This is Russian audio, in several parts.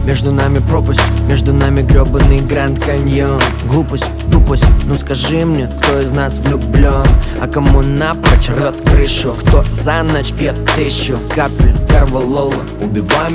Между нами пропасть, между нами гребаный Гранд Каньон. Глупость, тупость, ну скажи мне, кто из нас влюблен, а кому напрочь рвет крышу, кто за ночь пьет 1000 капель корвалола. Убивай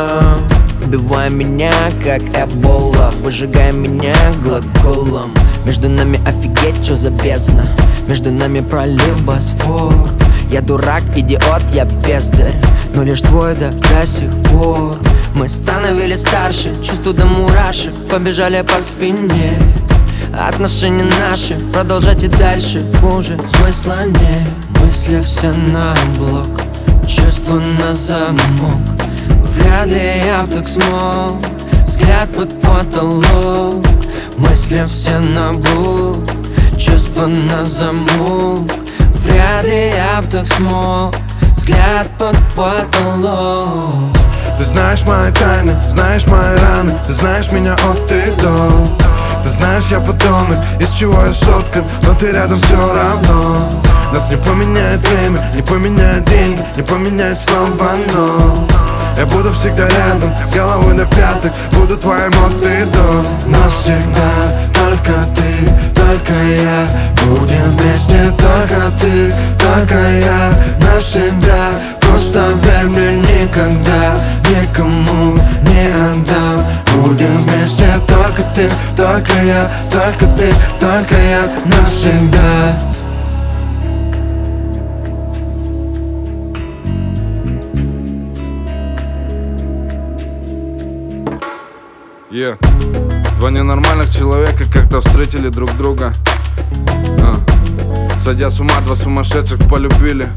меня, как эбола, выжигай меня глаголом. Между нами офигеть, что за бездна, между нами пролив Босфор. Я дурак, идиот, я бездарь, но лишь твой до сих пор. Мы становились старше, чувства до мурашек побежали по спине. Отношения наши продолжать и дальше уже смысла нет. Мысли все на блок, чувства на замок. Вряд ли я б так смог, взгляд под потолок. Мысли все на блок, чувства на замок. Вряд ли я б так смог, взгляд под потолок. Ты знаешь мои тайны, знаешь мои раны, ты знаешь меня от и до. Ты знаешь, я подонок, из чего я соткан, но ты рядом все равно. Нас не поменяет время, не поменяет деньги, не поменяет слова, но я буду всегда рядом, с головы до пяток, буду твоим от и до. Навсегда, только ты, только я, будем вместе, только ты, только я. Навсегда, просто верь мне, никогда никому не отдам. Будем вместе, только ты, только я, только ты, только я. Навсегда. Два ненормальных человека как-то встретили друг друга. Сойдя с ума, два сумасшедших полюбили.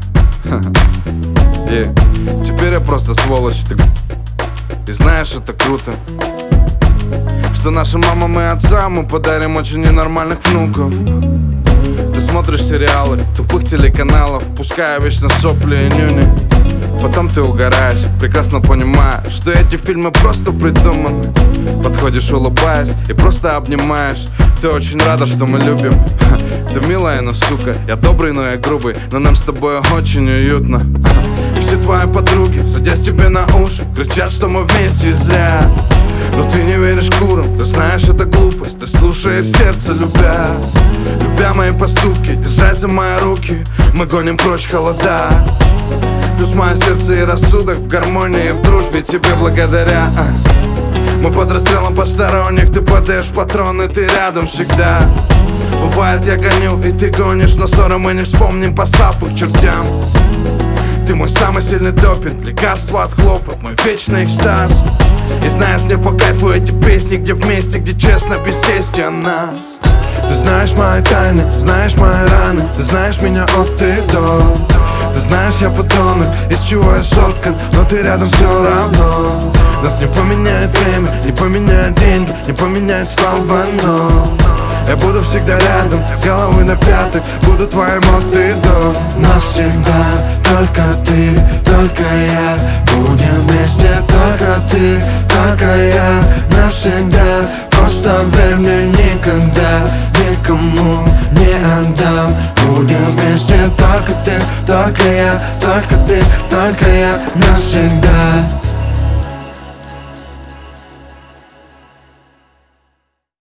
Теперь я просто сволочь. И знаешь, это круто, что нашим мамам и отцам мы подарим очень ненормальных внуков. Ты смотришь сериалы тупых телеканалов, пуская вечно сопли и нюни. Потом ты угораешь, прекрасно понимая, что эти фильмы просто придуманы. Подходишь, улыбаясь, и просто обнимаешь. Ты очень рада, что мы любим. Ты милая, но сука, я добрый, но я грубый, но нам с тобой очень уютно. Все твои подруги, садясь тебе на уши, кричат, что мы вместе зря. Но ты не веришь курам, ты знаешь, это глупость. Ты слушаешь сердце, любя мои поступки, держась за мои руки, мы гоним прочь холода. Плюс мое сердце и рассудок в гармонии, в дружбе тебе благодаря. Мы под расстрелом посторонних, ты подаешь патроны, ты рядом всегда. Бывает, я гоню, и ты гонишь, но ссоры мы не вспомним, послав их чертям. Ты мой самый сильный допинг, лекарство от хлопот, мой вечный экстаз. И знаешь, мне по кайфу эти песни, где вместе, где честно, без тести о нас. Ты знаешь мои тайны, знаешь мои раны, ты знаешь меня от и до. Ты знаешь, я подонок, из чего я соткан, но ты рядом все равно. Нас не поменяет время, не поменяет деньги, не поменяет слова, но я буду всегда рядом, с головы до пяток, буду твоим от и до. Навсегда, только ты, только я, будем вместе, только ты, только я. Навсегда, просто верь мне, никогда никому не отдам. Будем вместе, только ты, только я, только ты, только я. Навсегда.